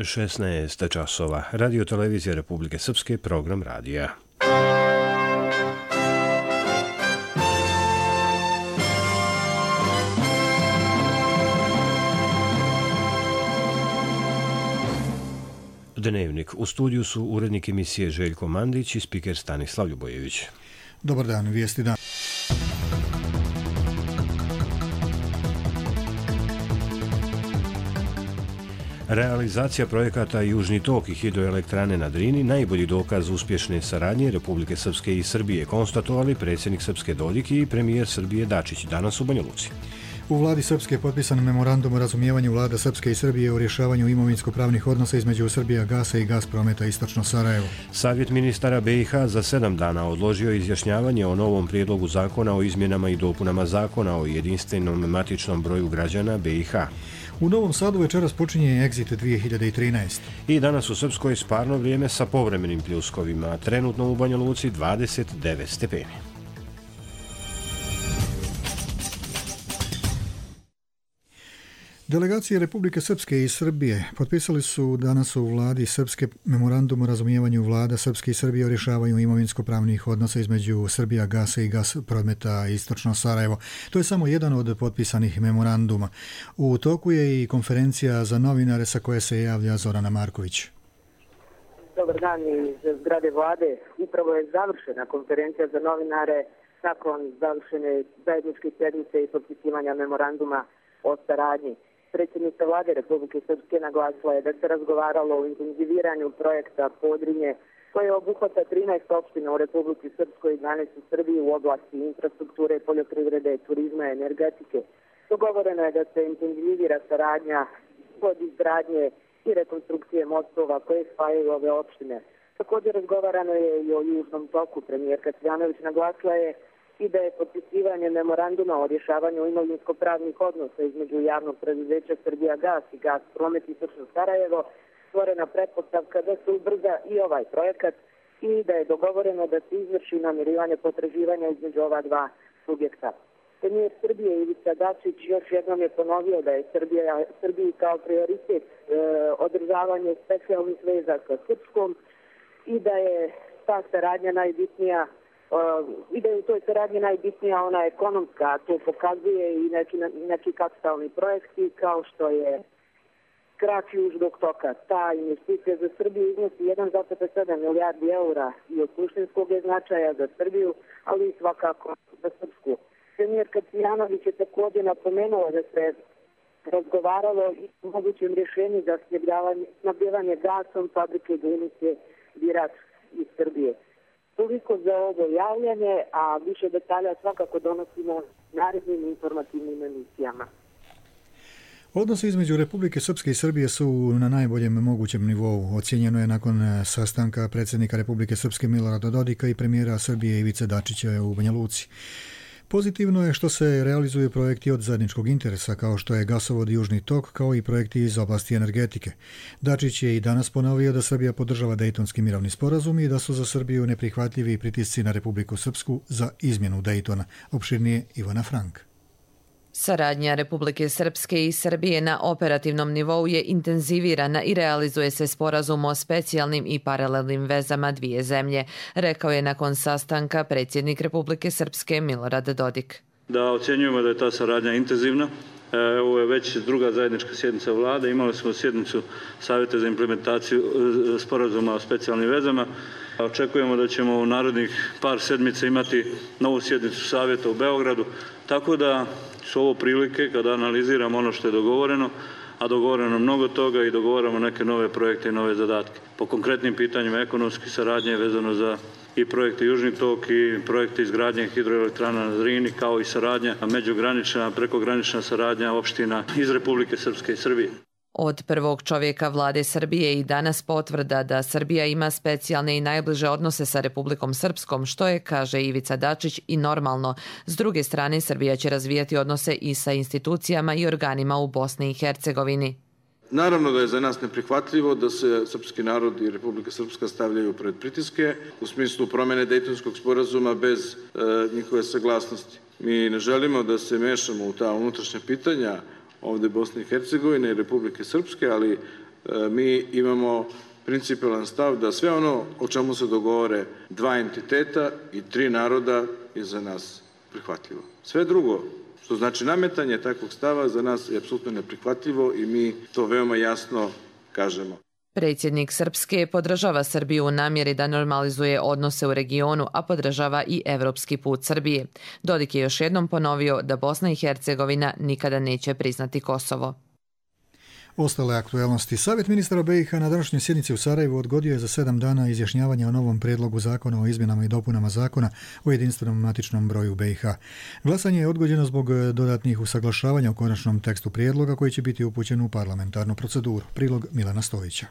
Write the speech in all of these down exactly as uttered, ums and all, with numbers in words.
šesnaest časova. Radio televizija Republike Srpske, program radija. Dnevnik. U studiju su urednik emisije Željko Mandić i spiker Stanislav Ljubojević. Dobar dan, vijesti dan. Realizacija projekata Južni tok i hidroelektrane na Drini najbolji dokaz uspješne saradnje Republike Srpske i Srbije, konstatovali predsjednik Srpske Dodik i premijer Srbije Dačić danas u Banja Luci. U vladi Srpske je potpisan memorandum o razumijevanju vlada Srpske i Srbije o rješavanju imovinsko-pravnih odnosa između Srbijagasa i Gasprometa Istočno Sarajevo. Savjet ministara B i H za sedam dana odložio izjašnjavanje o novom prijedlogu zakona o izmjenama i dopunama zakona o jedinstvenom matičnom broju građana B i H. U Novom Sadu večeras počinje Exit dvije hiljade trinaest. I danas u Srpskoj sparno vrijeme sa povremenim pljuskovima, trenutno u Banja Luci dvadeset devet stepeni. Delegacije Republike Srpske i Srbije potpisali su danas u vladi Srpske memorandum o razumijevanju vlada Srpske i Srbije o rješavanju imovinsko-pravnih odnosa između Srbijagasa i Gasprometa Istočno Sarajevo. To je samo jedan od potpisanih memoranduma. U toku je i konferencija za novinare sa koje se javlja Zorana Marković. Dobar dan iz zgrade vlade. Upravo je završena konferencija za novinare nakon završene zajedničke sjednice i potpisivanja memoranduma o saradnji. Predsjednica vlade Republike Srpske naglasila je da se razgovaralo o intenziviranju projekta Podrinje, koje obuhvata trinaest opština u Republici Srpskoj i dvanaest u Srbiji u oblasti infrastrukture, poljoprivrede, turizma i energetike. Dogovoreno je da se intenzivira saradnja kod izgradnje i rekonstrukcije mostova koje spajaju ove opštine. Također razgovarano je i o Južnom toku. Premijerka Cvjanović naglasila je i da je potpisivanje memoranduma o rješavanju imovinsko-pravnih odnosa između javnog preduzeća Srbijagas i Gaspromet Istočno Sarajevo stvorena pretpostavka da se ubrza i ovaj projekat i da je dogovoreno da se izvrši namirivanje potraživanja između ova dva subjekta. Premijer Srbije Ivica Dačić još jednom je ponovio da je Srbija, Srbiji kao prioritet e, održavanje specijalnih veza sa Srpskom i da je ta saradnja najbitnija i da je u toj saradnji najbitnija ona ekonomska, a to pokazuje i neki, neki kapitalni projekti kao što je krak Južnog toka. Ta investicija za Srbiju iznosi jedan zarez sedam milijardi eura i od suštinskog je značaja za Srbiju, ali i svakako za Srpsku. Premijerka Cvjanović je također napomenula da se razgovaralo i o mogućem rješenju za snabdjevanje gasom fabrike Glinice Birač iz Srbije. Toliko za ovo javljanje, a više detalja svakako donosimo narednim informativnim emisijama. Odnosi između Republike Srpske i Srbije su na najboljem mogućem nivou. Ocijenjeno je nakon sastanka predsjednika Republike Srpske Milorada Dodika i premijera Srbije Ivice Dačića u Banja Luci. Pozitivno je što se realizuju projekti od zajedničkog interesa, kao što je gasovod Južni tok, kao i projekti iz oblasti energetike. Dačić je i danas ponovio da Srbija podržava Dejtonski mirovni sporazum i da su za Srbiju neprihvatljivi pritisci na Republiku Srpsku za izmjenu Dejtona. Opširnije Ivana Frank. Saradnja Republike Srpske i Srbije na operativnom nivou je intenzivirana i realizuje se sporazum o specijalnim i paralelnim vezama dvije zemlje, rekao je nakon sastanka predsjednik Republike Srpske Milorad Dodik. Da ocjenjujemo da je ta saradnja intenzivna. Ovo je već druga zajednička sjednica vlade. Imali smo sjednicu Savjeta za implementaciju sporazuma o specijalnim vezama. Očekujemo da ćemo u narednih par sedmica imati novu sjednicu Savjeta u Beogradu. Tako da su ovo prilike kada analiziramo ono što je dogovoreno, a dogovoreno mnogo toga i dogovaramo neke nove projekte i nove zadatke. Po konkretnim pitanjima ekonomske saradnje vezano za i projekte Južni tok i projekte izgradnje hidroelektrana na Drini, kao i saradnja međugranična, prekogranična saradnja opština iz Republike Srpske i Srbije. Od prvog čovjeka vlade Srbije i danas potvrda da Srbija ima specijalne i najbliže odnose sa Republikom Srpskom, što je, kaže Ivica Dačić, i normalno. S druge strane, Srbija će razvijati odnose i sa institucijama i organima u Bosni i Hercegovini. Naravno da je za nas neprihvatljivo da se srpski narod i Republika Srpska stavljaju pred pritiske u smislu promjene Dejtonskog sporazuma bez e, njihove saglasnosti. Mi ne želimo da se mešamo u ta unutrašnja pitanja ovdje Bosne i Hercegovine i Republike Srpske, ali mi imamo principijelan stav da sve ono o čemu se dogovore dva entiteta i tri naroda je za nas prihvatljivo. Sve drugo, što znači nametanje takvog stava, za nas je apsolutno neprihvatljivo i mi to veoma jasno kažemo. Predsjednik Srpske podržava Srbiju u namjeri da normalizuje odnose u regionu, a podržava i evropski put Srbije. Dodik je još jednom ponovio da Bosna i Hercegovina nikada neće priznati Kosovo. Ostale aktuelnosti. Savjet ministara B i H na današnjoj sjednici u Sarajevu odgodio je za sedam dana izjašnjavanje o novom prijedlogu zakona o izmjenama i dopunama zakona o jedinstvenom matičnom broju B i H. Glasanje je odgođeno zbog dodatnih usaglašavanja u konačnom tekstu prijedloga koji će biti upućen u parlamentarnu proceduru. Prilog Milana Stojića.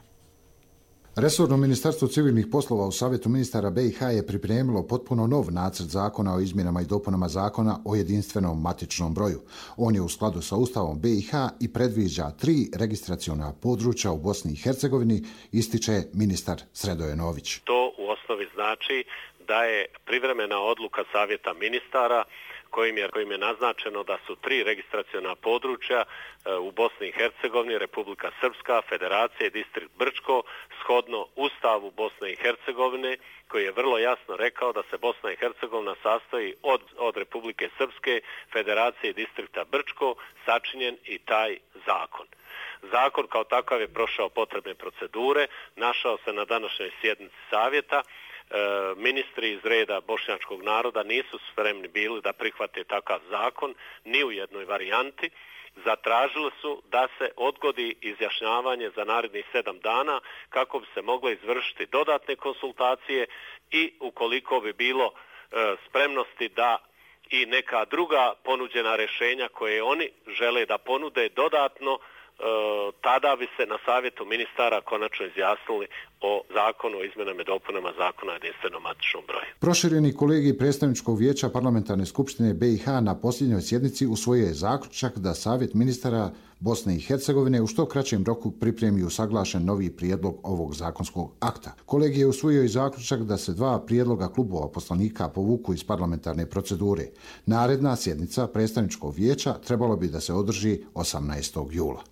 Resorno ministarstvo civilnih poslova u Savjetu ministara B i H je pripremilo potpuno nov nacrt zakona o izmjenama i dopunama zakona o jedinstvenom matičnom broju. On je u skladu sa Ustavom B i H i predviđa tri registraciona područja u Bosni i Hercegovini, ističe ministar Sredoje Nović. To u osnovi znači da je privremena odluka Savjeta ministara kojim je, kojim je naznačeno da su tri registraciona područja u Bosni i Hercegovini, Republika Srpska, Federacija i Distrikt Brčko, shodno Ustavu Bosne i Hercegovine, koji je vrlo jasno rekao da se Bosna i Hercegovina sastoji od, od Republike Srpske, Federacije i Distrikta Brčko, sačinjen i taj zakon. Zakon kao takav je prošao potrebne procedure, našao se na današnjoj sjednici Savjeta. Ministri iz reda bošnjačkog naroda nisu spremni bili da prihvate takav zakon ni u jednoj varijanti. Zatražili su da se odgodi izjašnjavanje za narednih sedam dana kako bi se mogle izvršiti dodatne konsultacije i ukoliko bi bilo e, spremnosti da i neka druga ponuđena rješenja koje oni žele da ponude dodatno, tada bi se na savjetu ministara konačno izjasnili o zakonu o izmjenama i dopunama zakona o jedinstvenom matičnom broju. Prošireni kolegij predstavničkog vijeća parlamentarne skupštine B i H na posljednjoj sjednici usvojio je zaključak da savjet ministara Bosne i Hercegovine u što kraćem roku pripremi usaglašen novi prijedlog ovog zakonskog akta. Kolegij je usvojio i zaključak da se dva prijedloga klubova poslanika povuku iz parlamentarne procedure. Naredna sjednica predstavničkog vijeća trebalo bi da se održi osamnaestog jula.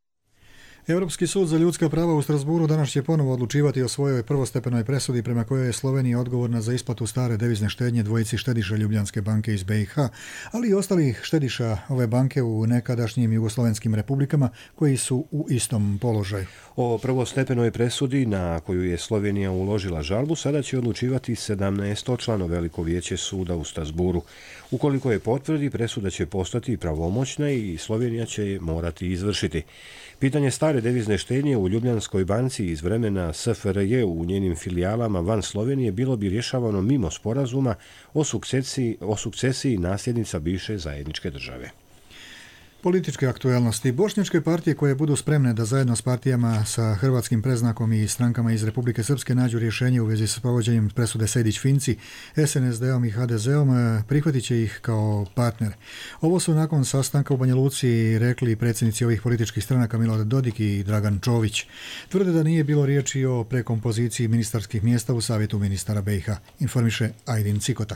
Europski sud za ljudska prava u Strasburu danas će ponovo odlučivati o svojoj prvostepenoj presudi prema kojoj je Slovenija odgovorna za isplatu stare devizne štednje dvojici štediša Ljubljanske banke iz B i H, ali i ostalih štediša ove banke u nekadašnjim jugoslovenskim republikama koji su u istom položaju. O prvostepenoj presudi na koju je Slovenija uložila žalbu sada će odlučivati sedamnaestočlano Veliko vijeće suda u Strasburu. Ukoliko je potvrdi, presuda će postati pravomoćna i Slovenija će je morati izvršiti. Pitanje stare devizne štednje u Ljubljanskoj banci iz vremena S F R J u njenim filijalama van Slovenije bilo bi rješavano mimo sporazuma o sukcesiji, o sukcesiji nasljednica bivše zajedničke države. Političke aktuelnosti. Bošnjačke partije koje budu spremne da zajedno s partijama sa hrvatskim preznakom i strankama iz Republike Srpske nađu rješenje u vezi s provođenjem presude Sejdić-Finci, S N S D-om i H D Z-om, prihvatit će ih kao partner. Ovo su nakon sastanka u Banja Luci rekli predsjednici ovih političkih stranaka Milorad Dodik i Dragan Čović. Tvrde da nije bilo riječi o prekompoziciji ministarskih mjesta u Savjetu ministara B i H, informiše Ajdin Cikota.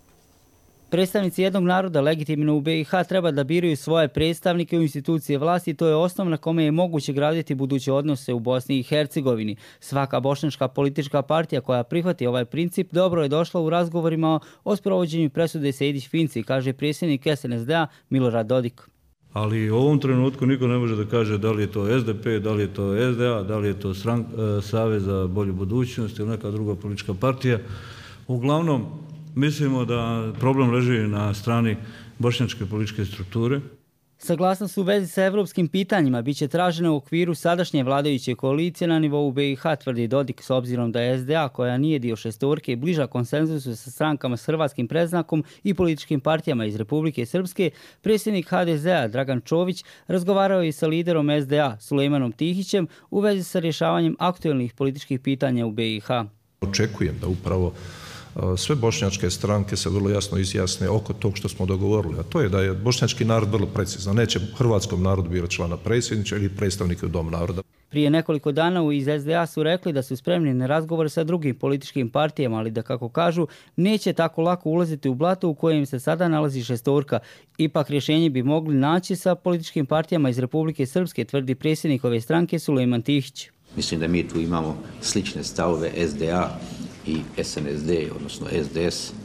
Predstavnici jednog naroda legitimno u B i H treba da biraju svoje predstavnike u institucije vlasti, to je osnov na kome je moguće graditi buduće odnose u Bosni i Hercegovini. Svaka bošnjačka politička partija koja prihvati ovaj princip dobro je došla u razgovorima o sprovođenju presude Sejdić-Finci, kaže predsjednik S N S D-a Milorad Dodik. Ali u ovom trenutku niko ne može da kaže da li je to S D P, da li je to S D A, da li je to strank, Savez za bolju budućnost ili neka druga politička partija. Uglavnom, mislimo da problem leži na strani bošnjačke političke strukture. Saglasnost u vezi sa evropskim pitanjima biće tražena u okviru sadašnje vladajuće koalicije na nivou B i H, tvrdi Dodik, s obzirom da je S D A, koja nije dio šestorke, bliža konsenzusu sa strankama s hrvatskim predznakom i političkim partijama iz Republike Srpske. Predsjednik H D Z-a Dragan Čović razgovarao je i sa liderom S D A Sulejmanom Tihićem u vezi sa rješavanjem aktuelnih političkih pitanja u B i H. Očekujem da upravo sve bošnjačke stranke se vrlo jasno izjasne oko tog što smo dogovorili, a to je da je bošnjački narod vrlo precizan. Neće hrvatskom narodu birati člana predsjedniča ili predstavnika u Dom naroda. Prije nekoliko dana iz S D A su rekli da su spremni na razgovor sa drugim političkim partijama, ali da, kako kažu, neće tako lako ulaziti u blato u kojem se sada nalazi šestorka. Ipak rješenje bi mogli naći sa političkim partijama iz Republike Srpske, tvrdi predsjednik ove stranke Sulejman Tihić. Mislim da mi tu imamo slične stavove S D A i S N S D, odnosno S D S,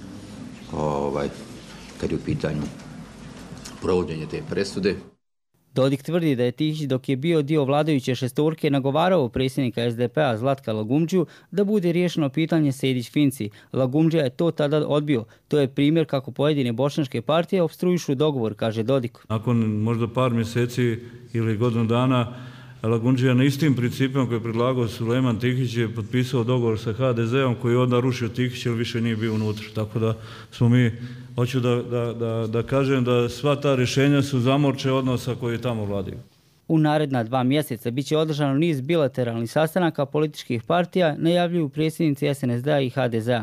ovaj, kad je u pitanju provođenje te presude. Dodik tvrdi da je Tihić, dok je bio dio vladajuće šestorke, nagovarao predsjednika S D P-a Zlatka Lagumdžiju da bude riješeno pitanje Sejdić-Finci. Lagumdžija je to tada odbio. To je primjer kako pojedine bošnjačke partije opstruišu dogovor, kaže Dodik. Nakon možda par mjeseci ili godinu dana, Lagumdžija na istim principima koje je predlagao Sulejman Tihić je potpisao dogovor sa H D Z-om koji je onda rušio Tihić jer više nije bio unutra. Tako da smo mi, hoću da, da, da, da kažem da sva ta rješenja su zamorče odnosa koji tamo vladaju. U naredna dva mjeseca bit će održano niz bilateralnih sastanaka političkih partija, najavljuju predsjednici S N S D-a i H D Z-a.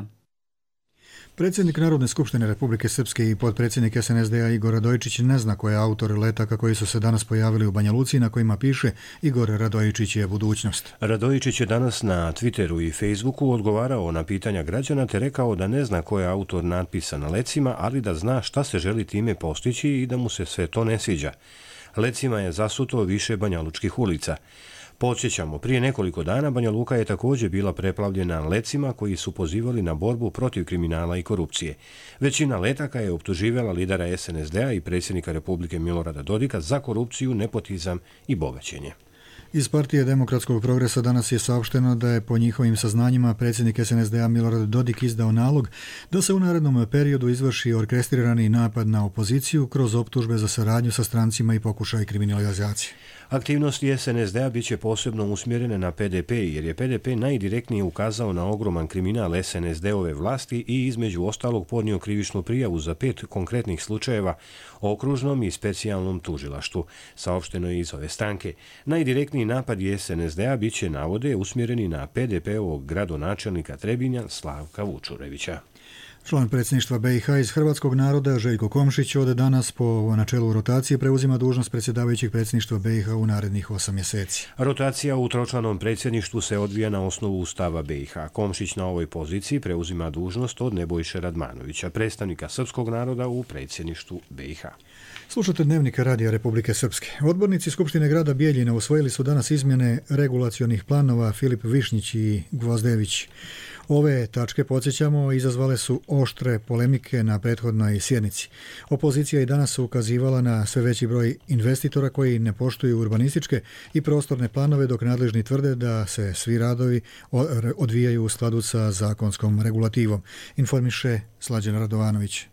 Predsjednik Narodne skupštine Republike Srpske i potpredsjednik S N S D-a Igor Radojičić ne zna ko je autor letaka koji su se danas pojavili u Banja Luci na kojima piše Igor Radojičić je budućnost. Radojičić je danas na Twitteru i Facebooku odgovarao na pitanja građana te rekao da ne zna ko je autor natpisa na lecima, ali da zna šta se želi time postići i da mu se sve to ne sviđa. Lecima je zasuto više banjalučkih ulica. Podsjećamo, prije nekoliko dana Banja Luka je također bila preplavljena lecima koji su pozivali na borbu protiv kriminala i korupcije. Većina letaka je optuživala lidera S N S D-a i predsjednika Republike Milorada Dodika za korupciju, nepotizam i bogaćenje. Iz Partije demokratskog progresa danas je saopšteno da je po njihovim saznanjima predsjednik S N S D-a Milorad Dodik izdao nalog da se u narednom periodu izvrši orkestrirani napad na opoziciju kroz optužbe za saradnju sa strancima i pokušaj kriminalizacije. Aktivnosti S N S D-a bit će posebno usmjerene na P D P jer je P D P najdirektnije ukazao na ogroman kriminal S N S D-ove vlasti i između ostalog podnio krivičnu prijavu za pet konkretnih slučajeva okružnom i specijalnom tužilaštvu, saopšteno je iz ove stranke. Najdirektniji napad S N S D-a bit će, navode, usmjereni na P D P-ovog gradonačelnika Trebinja Slavka Vučurevića. Član predsjedništva B i H iz Hrvatskog naroda Željko Komšić od danas po načelu rotacije preuzima dužnost predsjedavajućeg predsjedništva B i H u narednih osam mjeseci. Rotacija u tročlanom predsjedništvu se odvija na osnovu Ustava B i H. Komšić na ovoj poziciji preuzima dužnost od Nebojše Radmanovića, predstavnika srpskog naroda u predsjedništvu B i H. Slušate Dnevnik Radija Republike Srpske. Odbornici Skupštine grada Bijeljine usvojili su danas izmjene regulacionih planova Filip Višnjić i Gvozdević. Ove tačke, podsjećamo, izazvale su oštre polemike na prethodnoj sjednici. Opozicija i danas ukazivala na sve veći broj investitora koji ne poštuju urbanističke i prostorne planove, dok nadležni tvrde da se svi radovi odvijaju u skladu sa zakonskom regulativom. Informiše Slađan Radovanović.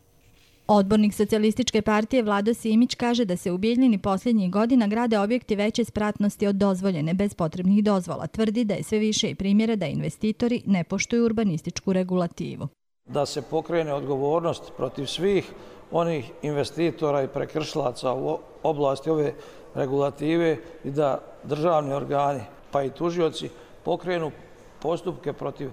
Odbornik Socijalističke partije Vlado Simić kaže da se u Bijeljini posljednjih godina grade objekti veće spratnosti od dozvoljene bez potrebnih dozvola. Tvrdi da je sve više i primjera da investitori ne poštuju urbanističku regulativu. Da se pokrene odgovornost protiv svih onih investitora i prekršilaca u oblasti ove regulative i da državni organi pa i tužioci pokrenu postupke protiv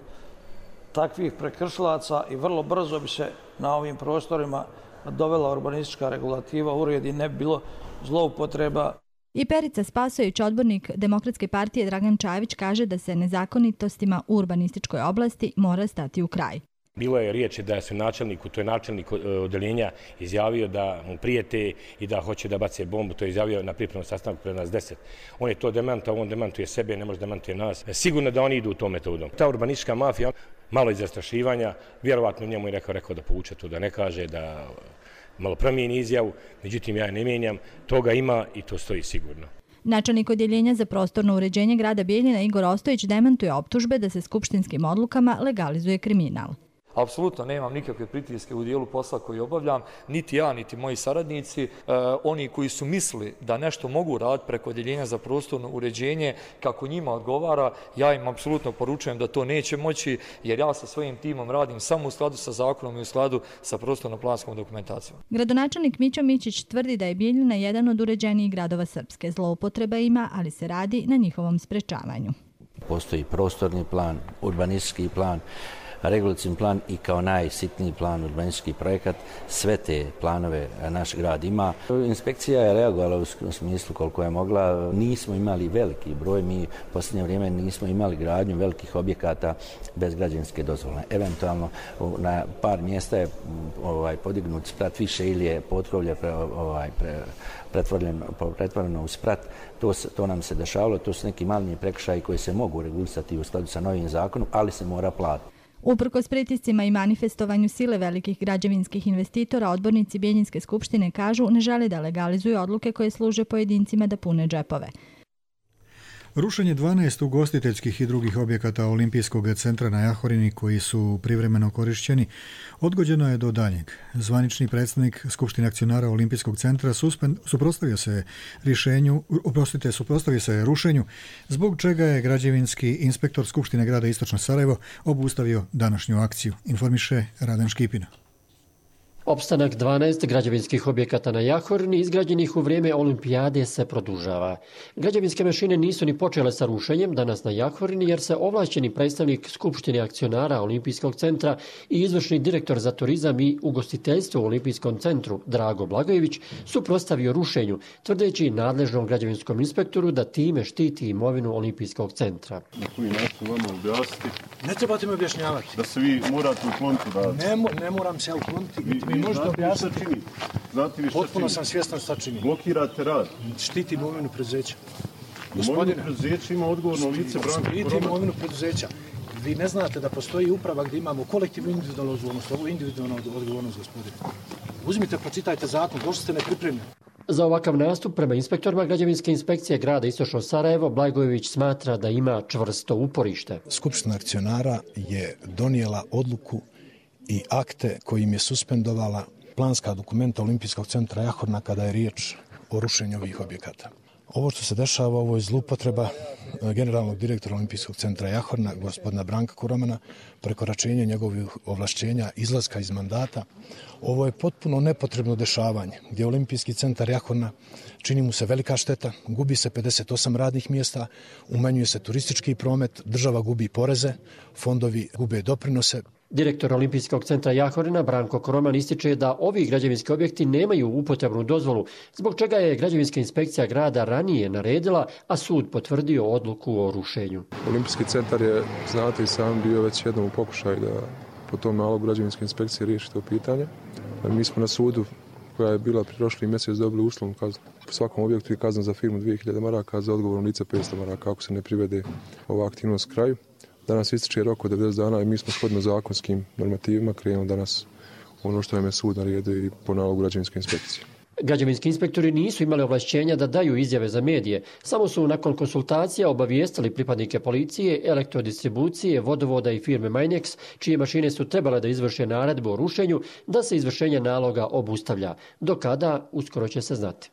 takvih prekršilaca i vrlo brzo bi se na ovim prostorima dovela urbanistička regulativa u red i ne bi bilo zloupotreba. I Perica Spasojević, odbornik Demokratske partije Dragan Čajević, kaže da se nezakonitostima u urbanističkoj oblasti mora stati u kraj. Bilo je riječi da se načelniku, to je načelnik odeljenja, izjavio da mu prijete i da hoće da bace bombu. To je izjavio na pripremnom sastanku pred nas deset. On je to demantao, on demantuje sebe, ne može demantuje nas. Sigurno da oni idu tom metodom. Ta urbanistička mafija, malo iz zastrašivanja, vjerovatno njemu je rekao, rekao da povuče to, da ne kaže, da malo promijeni izjavu. Međutim, ja ne mijenjam, toga ima i to stoji sigurno. Načelnik odjeljenja za prostorno uređenje grada Bijeljina Igor Ostojić demantuje optužbe da se skupštinskim odlukama legalizuje kriminal. Apsolutno nemam nikakve pritiske u dijelu posla koji obavljam, niti ja, niti moji saradnici. E, oni koji su mislili da nešto mogu raditi preko odjeljenja za prostorno uređenje kako njima odgovara, ja im apsolutno poručujem da to neće moći, jer ja sa svojim timom radim samo u skladu sa zakonom i u skladu sa prostorno-planskom dokumentacijom. Gradonačelnik Mićo Mićić tvrdi da je Bijeljina jedan od uređenijih gradova Srpske. Zloupotreba ima, ali se radi na njihovom sprečavanju. Postoji prostorni plan, urbanistički plan, regulacijni plan i kao najsitniji plan urbanistički projekat. Sve te planove naš grad ima. Inspekcija je reagovala u smislu koliko je mogla. Nismo imali veliki broj, mi u posljednje vrijeme nismo imali gradnju velikih objekata bez građevinske dozvole. Eventualno na par mjesta je ovaj, podignut sprat više ili je potkrovlje pre, ovaj, pre, pretvoreno, pretvoreno u sprat. To, to nam se dešavalo, to su neki mali prekršaji koji se mogu regulisati u skladu sa novim zakonom, ali se mora platiti. Uprkos pritiscima i manifestovanju sile velikih građevinskih investitora, odbornici Bijeljinske skupštine kažu ne žele da legalizuju odluke koje služe pojedincima da pune džepove. Rušenje dvanaest ugostiteljskih i drugih objekata Olimpijskog centra na Jahorini koji su privremeno korišćeni odgođeno je do daljnjeg. Zvanični predstavnik Skupštine akcionara Olimpijskog centra suprotstavio se rješenju, oprostite, suprotstavio se rušenju, zbog čega je građevinski inspektor Skupštine grada Istočno Sarajevo obustavio današnju akciju, informiše Radan Škipina. Opstanak dvanaest građevinskih objekata na Jahorini izgrađenih u vrijeme olimpijade se produžava. Građevinske mašine nisu ni počele sa rušenjem danas na Jahorini jer se ovlašćeni predstavnik Skupštine akcionara Olimpijskog centra i izvršni direktor za turizam i ugostiteljstvo u Olimpijskom centru Drago Blagojević suprotstavio rušenju, tvrdeći nadležnom građevinskom inspektoru da time štiti imovinu Olimpijskog centra. Na koji način vama objasniti? Ne trebate mi objašnjavati. Da se vi morate ukloniti da... Ne, ne moram se ukloniti. Vi možete objasniti. Znate vi šta Potpuno čini? sam svjestan šta čini. Blokirate rad. Štiti imovinu preduzeća. Imovinu preduzeća ima odgovorno lice Branko Koroma. Štiti imovinu preduzeća. Vi ne znate da postoji uprava gdje imamo kolektivnu individualnu odgovornost. Ovo je individualna odgovornost, gospodine. Uzmite, pročitajte zakon, došli ste nepripremljeni. Za ovakav nastup prema inspektorima građevinske inspekcije grada Istočno Sarajevo, Blagojević smatra da ima čvrsto uporište. Skupština akcionara je donijela odluku i akte kojim je suspendovala planska dokumenta Olimpijskog centra Jahorna kada je riječ o rušenju ovih objekata. Ovo što se dešava, ovo je zloupotreba generalnog direktora Olimpijskog centra Jahorna, gospodina Branka Koromana, prekoračenje njegovih ovlašćenja, izlaska iz mandata. Ovo je potpuno nepotrebno dešavanje, gdje Olimpijski centar Jahorna čini mu se velika šteta, gubi se pedeset osam radnih mjesta, umanjuje se turistički promet, država gubi poreze, fondovi gube doprinose. Direktor Olimpijskog centra Jahorina Branko Koroman ističe da ovi građevinski objekti nemaju upotrebnu dozvolu, zbog čega je građevinska inspekcija grada ranije naredila, a sud potvrdio odluku o rušenju. Olimpijski centar je, znate i sam, bio već jednom u pokušaju da po tom nalogu građevinske inspekcije riješi to pitanje. Mi smo na sudu, koja je bila prošli mjesec, dobili uslovnu kaznu. Po svakom objektu je kazna za firmu dvije hiljade maraka, za odgovorno lice petsto maraka, ako se ne privede ova aktivnost kraju. Danas ističe rok od devedeset dana i mi smo shodno zakonskim normativima krenuli danas ono što nam je sud naredio i po nalogu građevinske inspekcije. Građevinski inspektori nisu imali ovlašćenja da daju izjave za medije, samo su nakon konsultacija obavijestili pripadnike policije, elektrodistribucije, vodovoda i firme Majnex, čije mašine su trebale da izvrše naredbu o rušenju, da se izvršenje naloga obustavlja. Do kada, uskoro će se znati.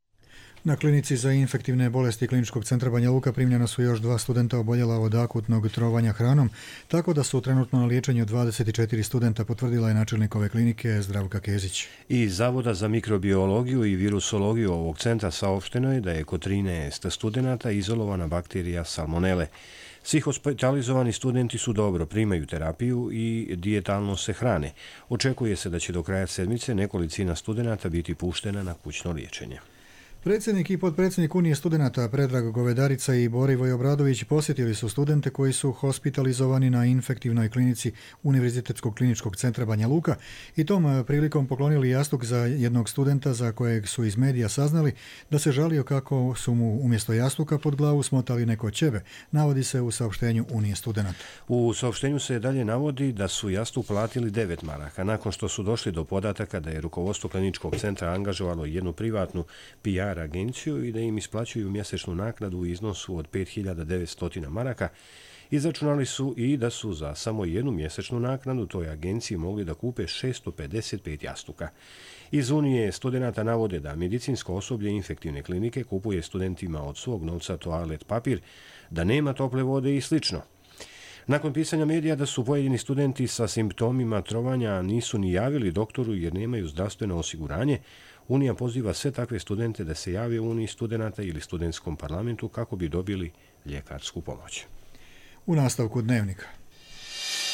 Na klinici za infektivne bolesti Kliničkog centra Banja Luka primljena su još dva studenta oboljela od akutnog trovanja hranom, tako da su trenutno na liječenju dvadeset četiri studenta, potvrdila je načelnik ove klinike Zdravka Kezić. Iz Zavoda za mikrobiologiju i virusologiju ovog centra saopšteno je da je kod trinaest studenata izolovana bakterija salmonele. Svi hospitalizovani studenti su dobro, primaju terapiju i dijetalno se hrane. Očekuje se da će do kraja sedmice nekolicina studenata biti puštena na kućno liječenje. Predsjednik i potpredsjednik Unije studenata Predrag Govedarica i Borivoj Obradović posjetili su studente koji su hospitalizovani na infektivnoj klinici Univerzitetskog kliničkog centra Banja Luka i tom prilikom poklonili jastuk za jednog studenta za kojeg su iz medija saznali da se žalio kako su mu umjesto jastuka pod glavu smotali neko ćebe, navodi se u saopštenju Unije studenata. U saopštenju se dalje navodi da su jastuk platili devet maraka, nakon što su došli do podataka da je rukovodstvo kliničkog centra angažovalo jednu privatnu P R agenciju i da im isplaćuju mjesečnu naknadu u iznosu od pet hiljada devetsto maraka. Izračunali su i da su za samo jednu mjesečnu naknadu toj agenciji mogli da kupe šesto pedeset pet jastuka. Iz Unije studenata navode da medicinsko osoblje infektivne klinike kupuje studentima od svog novca toalet papir, da nema tople vode i slično. Nakon pisanja medija da su pojedini studenti sa simptomima trovanja nisu ni javili doktoru jer nemaju zdravstveno osiguranje, Unija poziva sve takve studente da se jave u Uniji studenata ili studentskom parlamentu kako bi dobili ljekarsku pomoć. U nastavku dnevnika.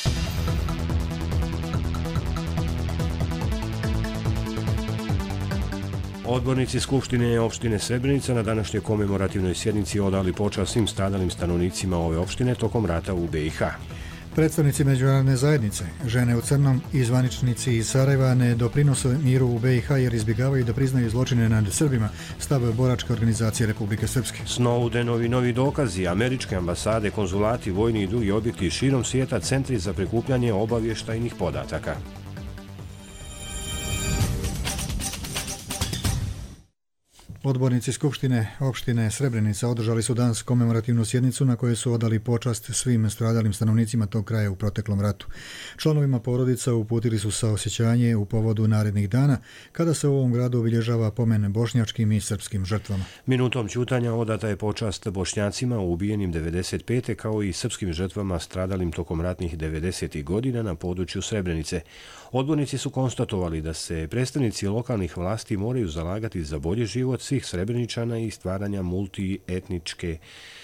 Odbornici Skupštine opštine Srebrenica na današnjoj komemorativnoj sjednici odali počast svim stradalim stanovnicima ove opštine tokom rata u B i H. Predstavnici međunarodne zajednice, žene u crnom i zvaničnici iz Sarajeva ne doprinose miru u B i H jer izbjegavaju da priznaju zločine nad Srbima, stav boračke organizacije Republike Srpske. Snowdenovi novi dokazi, američke ambasade, konzulati, vojni i drugi objekti širom svijeta, centri za prikupljanje obavještajnih podataka. Odbornici Skupštine opštine Srebrenica održali su danas komemorativnu sjednicu na kojoj su odali počast svim stradalim stanovnicima tog kraja u proteklom ratu. Članovima porodica uputili su saosjećanje u povodu narednih dana kada se u ovom gradu obilježava pomen bošnjačkim i srpskim žrtvama. Minutom ćutanja odata je počast Bošnjacima ubijenim devedeset pete kao i srpskim žrtvama stradalim tokom ratnih devedesetih godina na području Srebrenice. Odbornici su konstatovali da se predstavnici lokalnih vlasti moraju zalagati za bolji život svih Srebreničana i stvaranja multietničke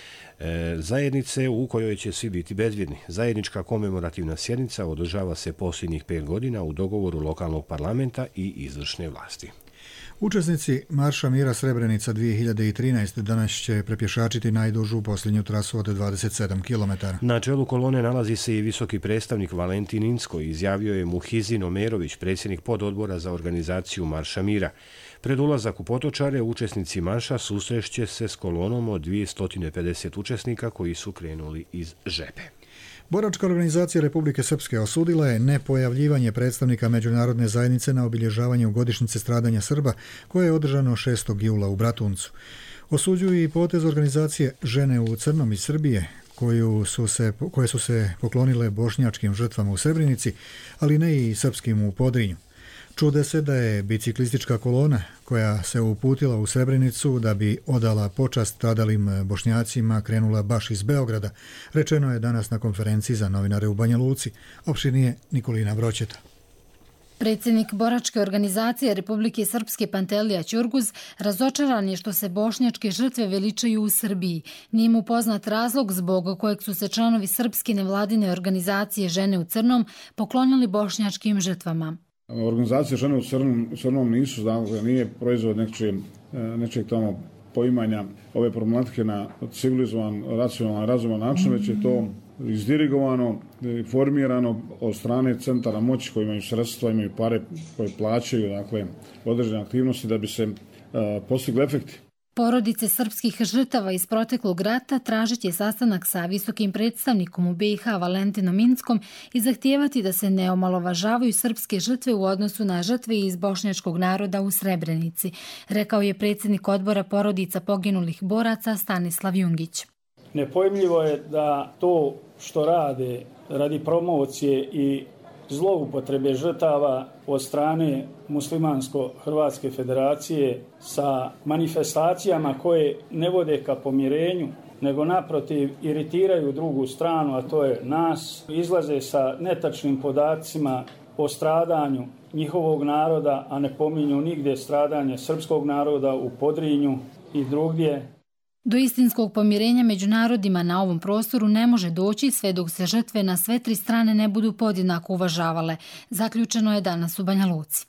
e, zajednice u kojoj će svi biti bezbjedni. Zajednička komemorativna sjednica održava se posljednjih pet godina u dogovoru lokalnog parlamenta i izvršne vlasti. Učesnici Marša mira Srebrenica dvije hiljade trinaeste. danas će prepješačiti najdužu posljednju trasu od dvadeset sedam kilometara. Na čelu kolone nalazi se i visoki predstavnik Valentin Inzko, izjavio je Muhizin Omerović, predsjednik pododbora za organizaciju Marša mira. Pred ulazak u Potočare, učesnici marša susrešće se s kolonom od dvjesto pedeset učesnika koji su krenuli iz Žepe. Boračka organizacija Republike Srpske osudila je nepojavljivanje predstavnika međunarodne zajednice na obilježavanju godišnjice stradanja Srba koje je održano šestog jula u Bratuncu. Osuđuju i potez organizacije Žene u crnom iz Srbije koju su se, koje su se poklonile bošnjačkim žrtvama u Srebrenici, ali ne i srpskim u Podrinju. Čude se da je biciklistička kolona koja se uputila u Srebrenicu da bi odala počast stradalim Bošnjacima krenula baš iz Beograda, rečeno je danas na konferenciji za novinare u Banja Luci. Opširnije Nikolina Broćeta. Predsjednik Boračke organizacije Republike Srpske Pantelija Ćurguz razočaran je što se bošnjačke žrtve veličaju u Srbiji. Nije mu poznat razlog zbog kojeg su se članovi srpske nevladine organizacije Žene u crnom poklonili bošnjačkim žrtvama. Organizacije Žene u crnom, u crnom nisu, dakle, nije proizvod nečeg, nečeg tamo poimanja ove problematike na civilizovan, racionalan, razuman način, već je to izdirigovano, formirano od strane centara moći koji imaju sredstva, imaju pare koje plaćaju, dakle, određene aktivnosti da bi se uh, postigli efekti. Porodice srpskih žrtava iz proteklog rata tražit će sastanak sa visokim predstavnikom u B i H Valentinom Inskom i zahtijevati da se ne omalovažavaju srpske žrtve u odnosu na žrtve iz bošnjačkog naroda u Srebrenici, rekao je predsjednik odbora porodica poginulih boraca Stanislav Jungić. Nepojmljivo je da to što rade radi promocije i zloupotrebe žrtava od strane Muslimansko-Hrvatske federacije sa manifestacijama koje ne vode ka pomirenju, nego naprotiv iritiraju drugu stranu, a to je nas, izlaze sa netačnim podacima o stradanju njihovog naroda, a ne pominju nigdje stradanje srpskog naroda u Podrinju i drugdje. Do istinskog pomirenja među narodima na ovom prostoru ne može doći sve dok se žrtve na sve tri strane ne budu podjednako uvažavale, zaključeno je danas u Banja Luci.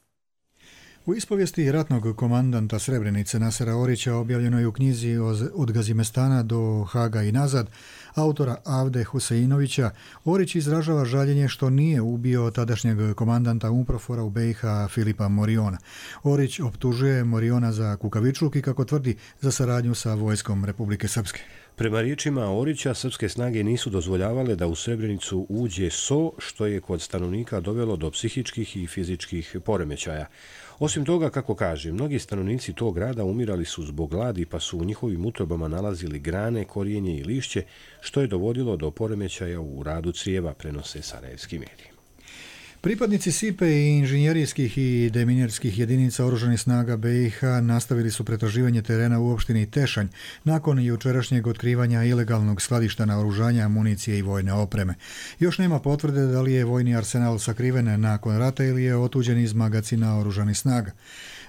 U ispovijesti ratnog komandanta Srebrenice Nasera Orića objavljeno je u knjizi Od Gazimestana do Haga i nazad autora Avde Huseinovića, Orić izražava žaljenje što nije ubio tadašnjeg komandanta UNPROFOR-a u B i H Filipa Moriona. Orić optužuje Moriona za kukavičluk i, kako tvrdi, za saradnju sa vojskom Republike Srpske. Prema riječima Orića, srpske snage nisu dozvoljavale da u Srebrenicu uđe S O, što je kod stanovnika dovelo do psihičkih i fizičkih poremećaja. Osim toga, kako kaže, mnogi stanovnici tog grada umirali su zbog gladi, pa su u njihovim utrobama nalazili grane, korijenje i lišće, što je dovodilo do poremećaja u radu crijeva, prenose sarajevski mediji. Pripadnici S I P E i inženjerijskih i deminjerskih jedinica oružanih snaga B i H nastavili su pretraživanje terena u opštini Tešanj nakon jučerašnjeg otkrivanja ilegalnog skladišta naoružanja, municije i vojne opreme. Još nema potvrde da li je vojni arsenal sakriven nakon rata ili je otuđen iz magacina oružanih snaga.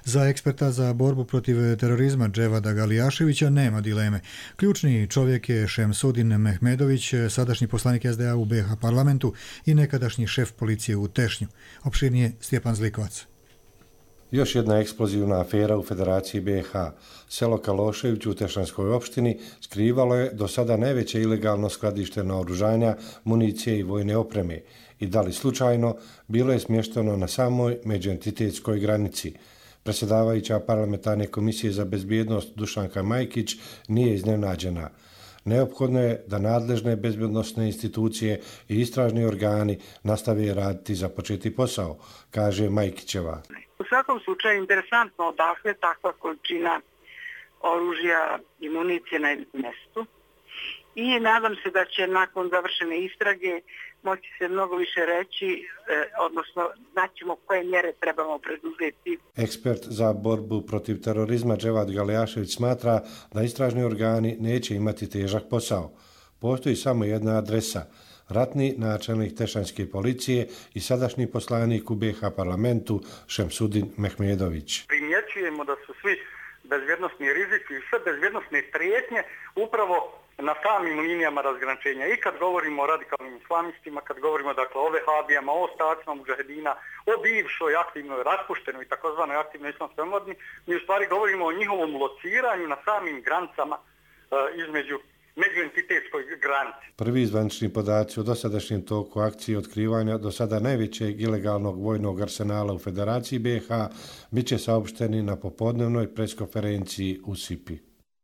Za eksperta za borbu protiv terorizma Dževada Galijaševića nema dileme. Ključni čovjek je Šemsudin Mehmedović, sadašnji poslanik S D A u B iH parlamentu i nekadašnji šef policije u Tešnju. Opširnije Stjepan Zlikovac. Još jedna eksplozivna afera u Federaciji B iH. Selo Kalošević u Tešanskoj opštini skrivalo je do sada najveće ilegalno skladište naoružanja, municije i vojne opreme i da li slučajno bilo je smješteno na samoj međuentitetskoj granici. Predsjedavajuća parlamentarne komisije za bezbjednost Dušanka Majkić nije iznenađena. Neophodno je da nadležne bezbjednosne institucije i istražni organi nastave raditi za početi posao, kaže Majkićeva. U svakom slučaju interesantno odakle takva količina oružja i municije na jednom mjestu i nadam se da će nakon završene istrage moći se mnogo više reći, odnosno znaćemo koje mjere trebamo preduzeti. Ekspert za borbu protiv terorizma Dževad Galijašević smatra da istražni organi neće imati težak posao. Postoji samo jedna adresa, ratni načelnik Tešanske policije i sadašnji poslanik u B iH parlamentu Šemsudin Mehmedović. Primjećujemo da su svi bezbjednosni rizici i sve bezbjednosne prijetnje upravo na samim linijama razgraničenja. I kad govorimo o radikalnim islamistima, kad govorimo dakle o vehabijama, o ostacima mudžahedina, o bivšoj aktivnoj raspuštenoj i takozvanoj aktivnoj islamskoj omladini, mi u stvari govorimo o njihovom lociranju na samim granicama uh, između međuentitetskoj granici. Prvi zvanični podaci o dosadašnjem toku akcije otkrivanja do sada najvećeg ilegalnog vojnog arsenala u Federaciji B iH bit će saopšteni na popodnevnoj preskonferenciji u Sipi.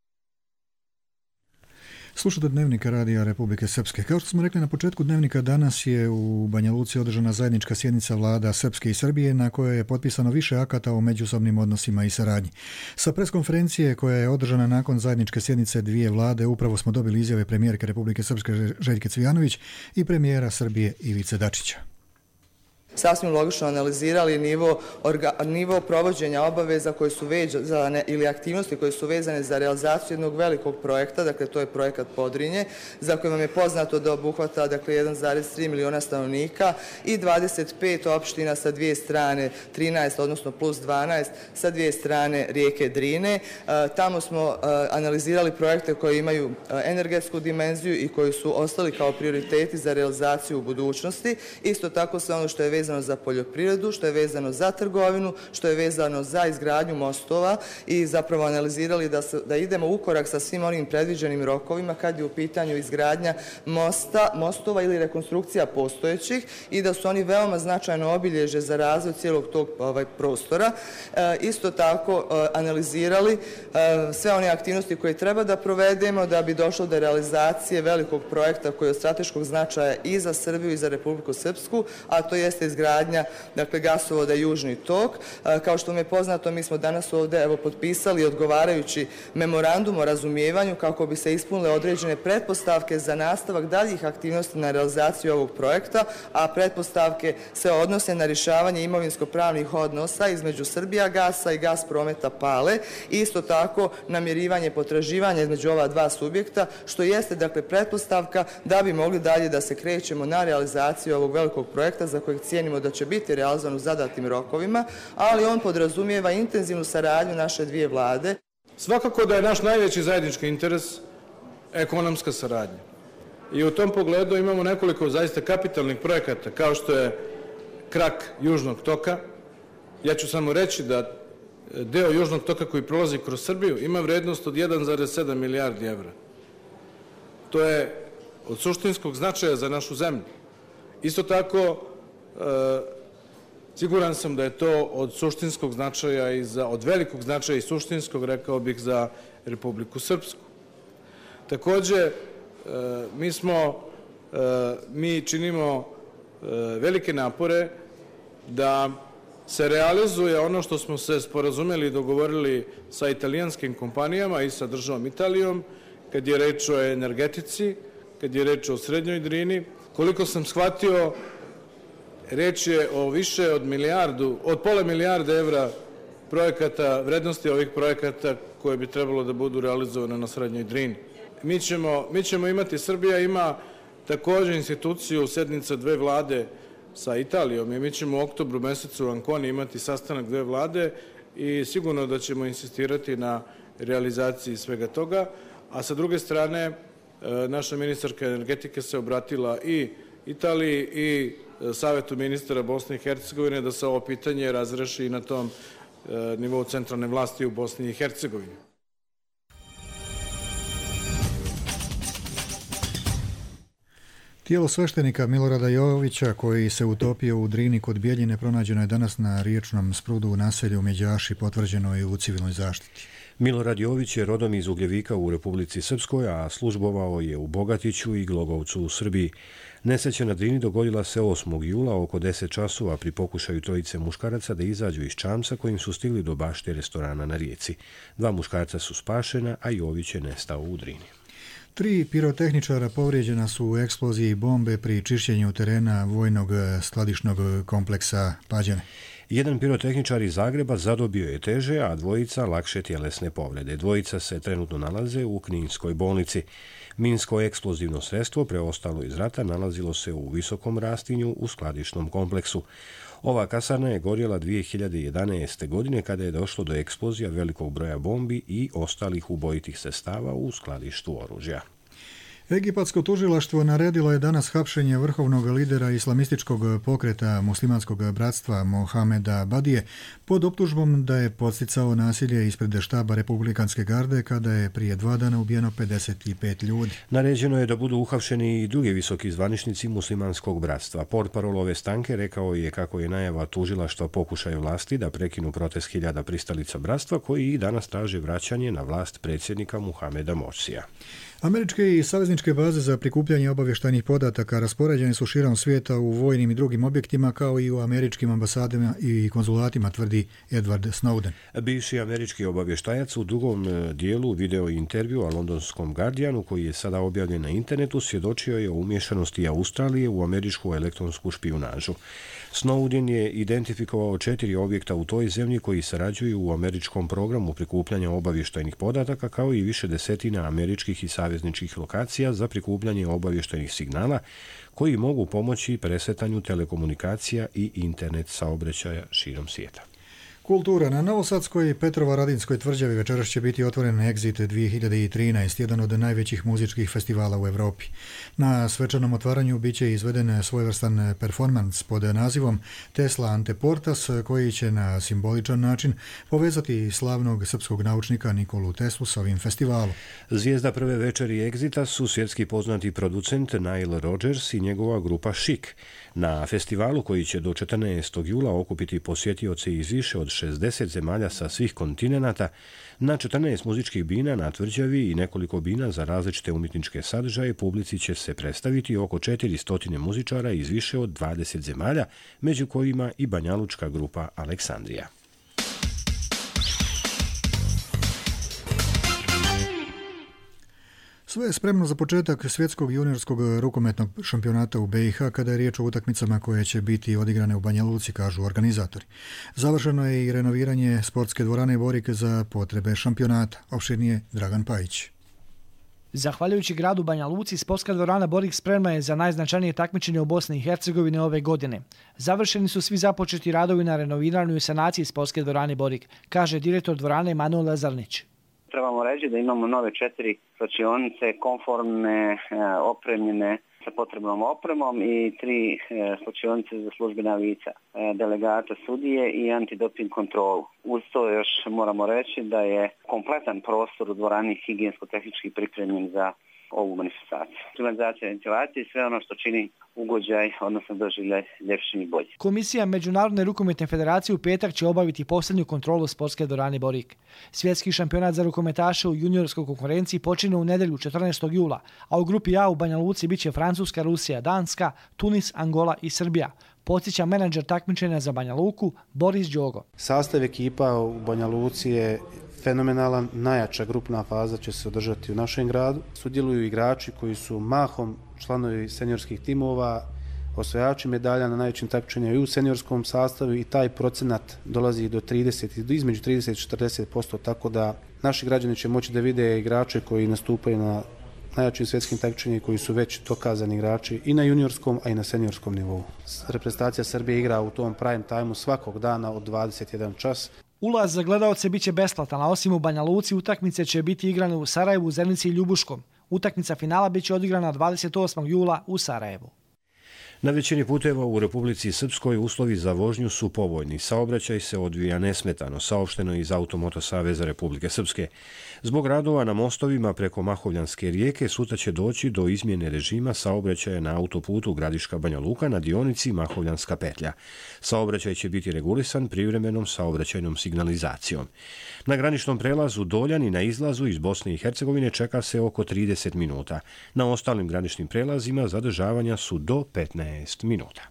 Slušate Dnevnika Radija Republike Srpske. Kao što smo rekli na početku dnevnika, danas je u Banja Luci održana zajednička sjednica vlada Srpske i Srbije na kojoj je potpisano više akata o međusobnim odnosima i saradnji. Sa preskonferencije koja je održana nakon zajedničke sjednice dvije vlade upravo smo dobili izjave premijerke Republike Srpske Željke Cvijanović i premijera Srbije Ivice Dačića. Sasvim logično analizirali nivo, orga, nivo provođenja obaveza koje su vezane ili aktivnosti koje su vezane za realizaciju jednog velikog projekta, dakle to je projekat Podrinje, za koji vam je poznato da obuhvata dakle jedan zarez tri miliona stanovnika i dvadeset pet opština sa dvije strane, trinaest odnosno plus dvanaest sa dvije strane rijeke Drine. E, tamo smo e, analizirali projekte koji imaju energetsku dimenziju i koji su ostali kao prioriteti za realizaciju u budućnosti. Isto tako sve ono što je vezano za poljoprivredu, što je vezano za trgovinu, što je vezano za izgradnju mostova i zapravo analizirali da, se, da idemo u korak sa svim onim predviđenim rokovima kad je u pitanju izgradnja mosta, mostova ili rekonstrukcija postojećih i da su oni veoma značajno obilježe za razvoj cijelog tog ovaj, prostora. E, isto tako e, analizirali e, sve one aktivnosti koje treba da provedemo da bi došlo do realizacije velikog projekta koji je od strateškog značaja i za Srbiju i za Republiku Srpsku, a to jeste izgradnja dakle, gasovoda Južni tok. Kao što mi je poznato, mi smo danas ovdje evo, potpisali odgovarajući memorandum o razumijevanju kako bi se ispunile određene pretpostavke za nastavak daljih aktivnosti na realizaciju ovog projekta, a pretpostavke se odnose na rješavanje imovinsko-pravnih odnosa između Srbija gasa i Gas prometa Pale i isto tako namirivanje potraživanja između ova dva subjekta, što jeste dakle pretpostavka da bi mogli dalje da se krećemo na realizaciju ovog velikog projekta za kojeg cijenimo da će biti realizovan u zadatim rokovima, ali on podrazumijeva intenzivnu saradnju naše dvije vlade. Svakako da je naš najveći zajednički interes ekonomska saradnja. I u tom pogledu imamo nekoliko zaista kapitalnih projekata, kao što je krak Južnog toka. Ja ću samo reći da deo Južnog toka koji prolazi kroz Srbiju ima vrednost od jedan zarez sedam milijardi evra. To je od suštinskog značaja za našu zemlju. Isto tako, e, siguran sam da je to od suštinskog značaja i za, od velikog značaja i suštinskog, rekao bih, za Republiku Srpsku. Takođe, e, mi smo, e, mi činimo e, velike napore da se realizuje ono što smo se sporazumeli i dogovorili sa italijanskim kompanijama i sa državom Italijom, kad je reč o energetici, kad je reč o Srednjoj Drini. Koliko sam shvatio, reč je o više od milijardu, od pola milijarde evra projekata, vrednosti ovih projekata koje bi trebalo da budu realizovane na Srednjoj Drini. Mi ćemo, mi ćemo imati, Srbija ima također instituciju sednica dve vlade sa Italijom i mi ćemo u oktobru mesecu u Anconi imati sastanak dve vlade i sigurno da ćemo insistirati na realizaciji svega toga, a sa druge strane naša ministarka energetike se obratila i Italiji i Savetu ministara Bosne i Hercegovine da se ovo pitanje razreši i na tom nivou centralne vlasti u Bosni i Hercegovini. Tijelo sveštenika Milorada Jovića, koji se utopio u Drini kod Bijeljine, pronađeno je danas na riječnom sprudu u naselju Međaši, potvrđeno je u civilnoj zaštiti. Milorad Jović je rodom iz Ugljevika u Republici Srpskoj, a službovao je u Bogatiću i Glogovcu u Srbiji. Nesreća na Drini dogodila se osmog jula oko deset časova pri pokušaju trojice muškaraca da izađu iz čamca kojim su stigli do bašte restorana na rijeci. Dva muškarca su spašena, a Jović je nestao u Drini. Tri pirotehničara povrijeđena su u eksploziji bombe pri čišćenju terena vojnog skladišnog kompleksa Pađene. Jedan pirotehničar iz Zagreba zadobio je teže, a dvojica lakše tjelesne povrede. Dvojica se trenutno nalaze u Kninskoj bolnici. Minsko eksplozivno sredstvo preostalo iz rata nalazilo se u visokom rastinju u skladišnom kompleksu. Ova kasarna je gorjela dvije hiljade jedanaeste. godine kada je došlo do eksplozija velikog broja bombi i ostalih ubojitih sredstava u skladištu oružja. Egipatsko tužilaštvo naredilo je danas hapšenje vrhovnog lidera islamističkog pokreta muslimanskog bratstva Mohameda Badije pod optužbom da je podsticao nasilje ispred štaba Republikanske garde kada je prije dva dana ubijeno pedeset pet ljudi. Naređeno je da budu uhapšeni i drugi visoki zvaničnici muslimanskog bratstva. Portparol ove stanke rekao je kako je najava tužilaštva pokušaj vlasti da prekinu protest hiljada pristalica bratstva koji i danas traže vraćanje na vlast predsjednika Muhameda Morsija. Američke i savezničke baze za prikupljanje obavještajnih podataka raspoređene su širom svijeta u vojnim i drugim objektima kao i u američkim ambasadama i konzulatima, tvrdi Edward Snowden. Bivši američki obavještajac u drugom dijelu video intervjua londonskom Guardianu, koji je sada objavljen na internetu, svjedočio je o umješanosti Australije u američku elektronsku špijunažu. Snowden je identifikovao četiri objekta u toj zemlji koji sarađuju u američkom programu prikupljanja obavještajnih podataka kao i više desetina američkih i savezničkih lokacija za prikupljanje obavještajnih signala koji mogu pomoći presretanju telekomunikacija i internet saobraćaja širom svijeta. Kultura. Na Novosadskoj i Petrovaradinskoj tvrđavi večeras će biti otvoren Exit dvije hiljade trinaest, jedan od najvećih muzičkih festivala u Evropi. Na svečanom otvaranju biće izveden svojevrstan performans pod nazivom Tesla Anteportas, koji će na simboličan način povezati slavnog srpskog naučnika Nikolu Teslu s ovim festivalom. Zvijezda prve večeri Exita su svjetski poznati producent Nile Rodgers i njegova grupa Chic. Na festivalu, koji će do četrnaestog jula okupiti posjetioce iz više od šezdeset zemalja sa svih kontinenata, na četrnaest muzičkih bina na tvrđavi i nekoliko bina za različite umjetničke sadržaje publici će se predstaviti oko četiristo muzičara iz više od dvadeset zemalja, među kojima i banjalučka grupa Aleksandrija. Sve je spremno za početak svjetskog juniorskog rukometnog šampionata u B i H kada je riječ o utakmicama koje će biti odigrane u Banja Luci, kažu organizatori. Završeno je i renoviranje sportske dvorane Borik za potrebe šampionata. Opširnije Dragan Pajić. Zahvaljujući gradu Banja Luci, sportska dvorana Borik spremna je za najznačajnije takmičenje u Bosni i Hercegovini ove godine. Završeni su svi započeti radovi na renoviranju i sanaciji sportske dvorane Borik, kaže direktor dvorane Manuel Lazarnić. Trebamo reći da imamo nove četiri slačionice, konformne, opremljene sa potrebnom opremom i tri slačionice za službena lica, delegata sudije i antidoping kontrolu. Uz to još moramo reći da je kompletan prostor u dvorani higijensko-tehnički pripremljen za ovu manifestaciju. Klimatizacija, ventilacija i sve ono što čini ugođaj, odnosno doživljaj ljepšim i bolji. Komisija Međunarodne rukometne federacije u petak će obaviti posljednju kontrolu sportske dvorane Borik. Svjetski šampionat za rukometaše u juniorskoj konkurenciji počinje u nedelju četrnaestog jula, a u grupi A u Banja Luci biće Francuska, Rusija, Danska, Tunis, Angola i Srbija. Podsjeća menadžer takmičenja za Banja Luku Boris Đogo. Sastav ekipa u Banja Luci je fenomenalan, najjača grupna faza će se održati u našem gradu. Sudjeluju igrači koji su mahom članovi seniorskih timova, osvajači medalja na najvećim takmičenjima i u seniorskom sastavu i taj procenat dolazi do trideset, između trideset i četrdeset posto, tako da naši građani će moći da vide igrače koji nastupaju na najjačim svjetskim takmičenjima koji su već dokazani igrači i na juniorskom, a i na seniorskom nivou. Reprezentacija Srbije igra u tom prime time-u svakog dana od dvadeset jedan čas. Ulaz za gledaoce biće besplatan, a osim u Banja Luci utakmice će biti igrane u Sarajevu, Zenici i Ljubuškom. Utakmica finala biće odigrana dvadeset osmog jula u Sarajevu. Na većini puteva u Republici Srpskoj uslovi za vožnju su povoljni. Saobraćaj se odvija nesmetano, saopšteno iz Automoto saveza Republike Srpske. Zbog radova na mostovima preko Mahovljanske rijeke sutra će doći do izmjene režima saobraćaja na autoputu Gradiška Banja Luka na dionici Mahovljanska petlja. Saobraćaj će biti regulisan privremenom saobraćajnom signalizacijom. Na graničnom prelazu Doljani na izlazu iz Bosne i Hercegovine čeka se oko trideset minuta. Na ostalim graničnim prelazima zadržavanja su do petnaest minuta.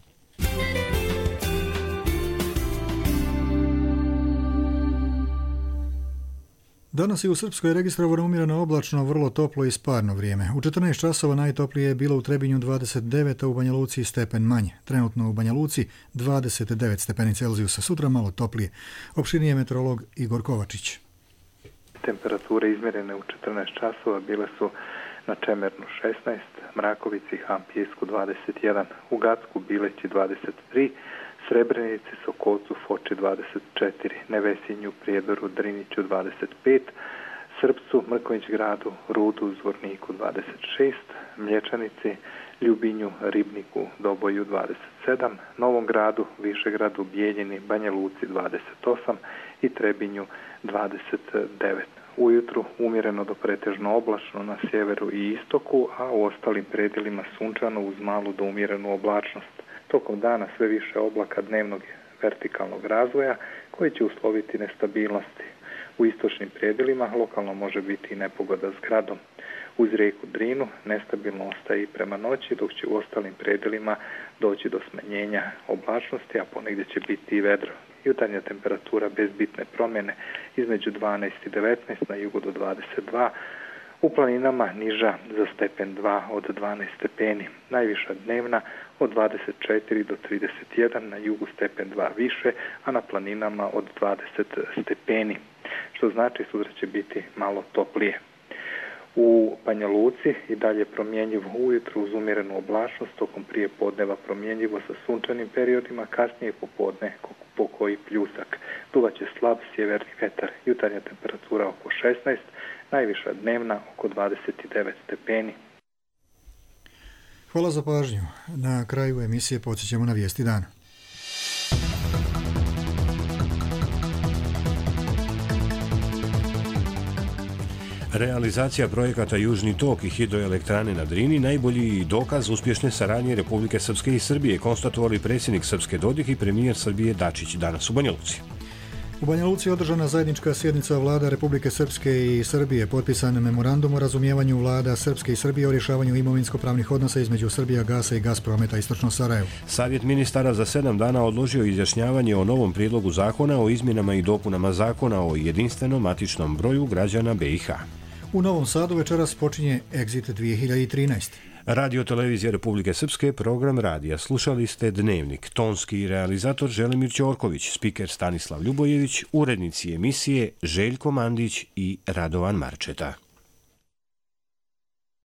Danas je u Srpskoj registrovano umjereno oblačno, vrlo toplo i sparno vrijeme. U četrnaest časova najtoplije je bilo u Trebinju dvadeset devet, a u Banja Luci stepen manje. Trenutno u Banja Luci dvadeset devet stepeni Celzijusa, sutra malo toplije. Opširnije meteorolog Igor Kovačić. Temperature izmjerene u četrnaest časova bile su na Čemernu šesnaest, Mrakovici, Hampjesku dvadeset jedan, u Gacku, Bileći dvadeset tri, Srebrenici, Sokolcu, Foči dvadeset četiri, Nevesinju, Prijedoru, Driniću dvadeset pet, Srpcu, Mrkonjić gradu, Rudu, Zvorniku dvadeset šest, Mlječanici, Ljubinju, Ribniku, Doboju dvadeset sedam, Novom gradu, Višegradu, Bijeljini, Banja Luci dvadeset osam i Trebinju dvadeset devet. Ujutru umjereno do pretežno oblačno na sjeveru i istoku, a u ostalim predjelima sunčano uz malu do umjerenu oblačnost. Tokom dana sve više oblaka dnevnog vertikalnog razvoja koji će usloviti nestabilnosti. U istočnim predjelima lokalno može biti i nepogoda s gradom. Uz rijeku Drinu nestabilno ostaje i prema noći, dok će u ostalim predjelima doći do smanjenja oblačnosti, a ponegdje će biti i vedro. Jutarnja temperatura bez bitne promjene između dvanaest i devetnaest, na jugu do dvadeset dva, u planinama niža za stepen dva od dvanaest stepeni. Najviša dnevna od dvadeset četiri do trideset jedan, na jugu stepen dva više, a na planinama od dvadeset stepeni, što znači sutra će biti malo toplije. U Banja Luci i dalje promjenjivo ujutru uz umjerenu oblačnost, tokom prije podneva promjenjivo sa sunčanim periodima, kasnije popodne po koji pljusak. Duvaće slab sjeverni vetar, jutarnja temperatura oko šesnaest, najviša dnevna oko dvadeset devet stepeni. Hvala za pažnju. Na kraju emisije podsjećamo na vijesti dana. Realizacija projekata Južni tok i hidroelektrane na Drini najbolji dokaz uspješne saradnje Republike Srpske i Srbije, konstatovali predsjednik Srpske Dodik i premijer Srbije Dačić danas u Banja Luci. U Banja Luci je održana zajednička sjednica vlada Republike Srpske i Srbije, potpisan memorandum o razumijevanju vlada Srpske i Srbije o rješavanju imovinsko-pravnih odnosa između Srbijagasa i Gasprometa Istočno Sarajevo. Savjet ministara za sedam dana odložio izjašnjavanje o novom prijedlogu zakona o izmjenama i dopunama zakona o jedinstvenom matičnom broju građana B i H. U Novom Sadu večeras počinje Exit dvije hiljade trinaest. Radio Televizija Republike Srpske, program radija. Slušali ste Dnevnik. Tonski realizator Želimir Ćorković, spiker Stanislav Ljubojević, urednici emisije Željko Mandić i Radovan Marčeta.